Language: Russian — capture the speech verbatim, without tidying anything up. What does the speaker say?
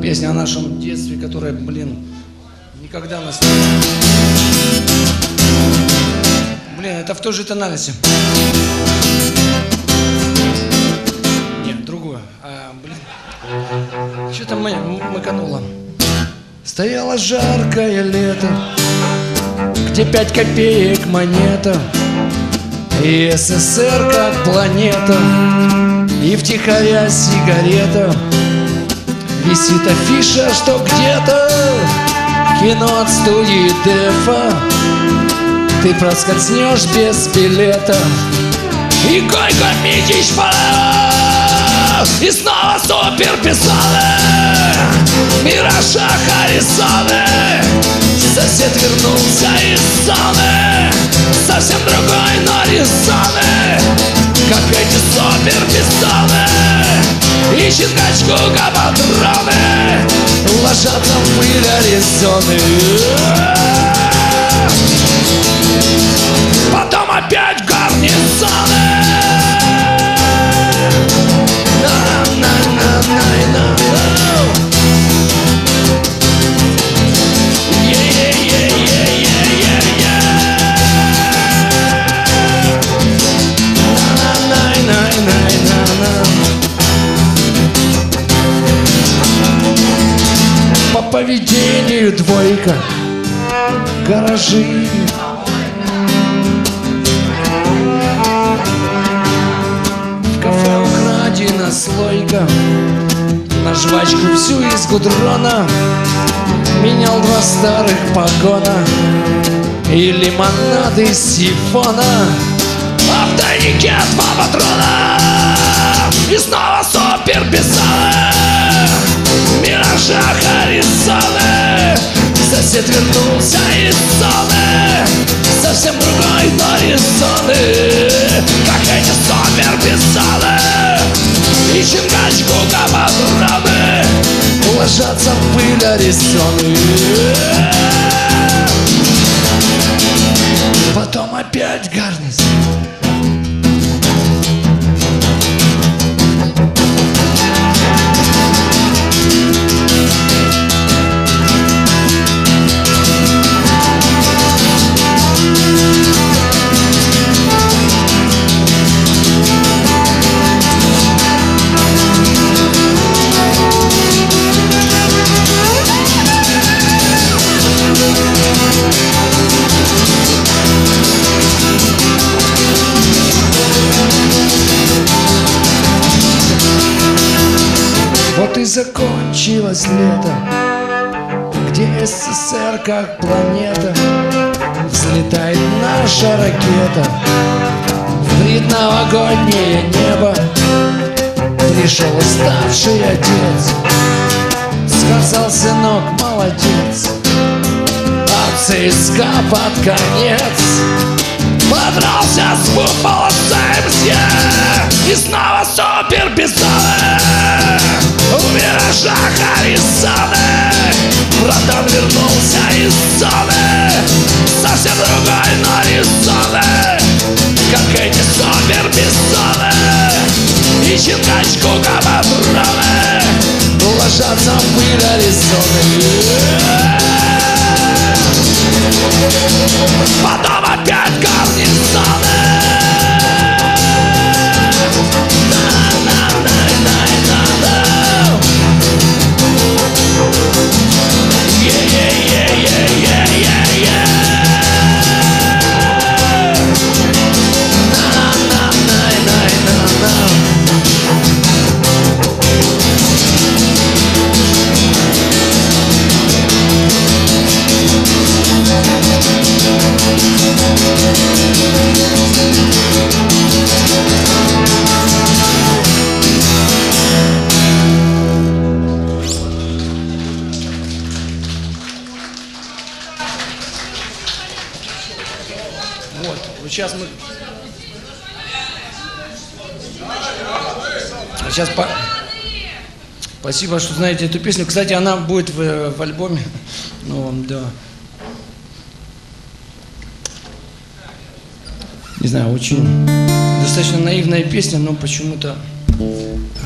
Песня о нашем детстве, которая, блин, никогда нас... Блин, это в той же тональности. Нет, другое. А, блин. Что-то макануло. Стояло жаркое лето, где пять копеек монета, и СССР как планета, и втихаря сигарета. Висит афиша, что где-то кино от студии Дефа ты проскользнешь без билета. И Гойко, Митич, Фалев, и снова суперписаны, Мираша, Харрисоны. Сосед вернулся из зоны, совсем другой, но резоны, как эти суперписаны. И Чингачгук патроны ложатся в пыль Аризоны. Потом опять гарнизоны. По поведению двойка, гаражи, в кафе украдена слойка, на жвачку всю из гудрона менял два старых погона и лимонад из сифона, а в тайнике два патрона. И снова суперписаны, Мираша, Харрисоны. Сосед вернулся из зоны, совсем другой, но резоны, как эти суперписаны. И Чингачгук патроны ложатся в пыль Аризоны. Потом опять гарнизон. Вот и закончилось лето, где СССР как планета, взлетает наша ракета в предновогоднее небо. Пришел уставший отец, сказал: сынок, молодец. А ЦСКА под конец подрался с Буфалосемсье. И снова суперписаны, у Мираша, Харрисоны. Братан вернулся из зоны, совсем другой, но резоны, как эти суперписаны. И Чингачгук патроны ложатся в пыль Аризоны. Потом опять гарнизоны. Сейчас мы... Сейчас по... Спасибо, что знаете эту песню. Кстати, она будет в, в альбоме. Ну, да. Не знаю, очень достаточно наивная песня, но почему-то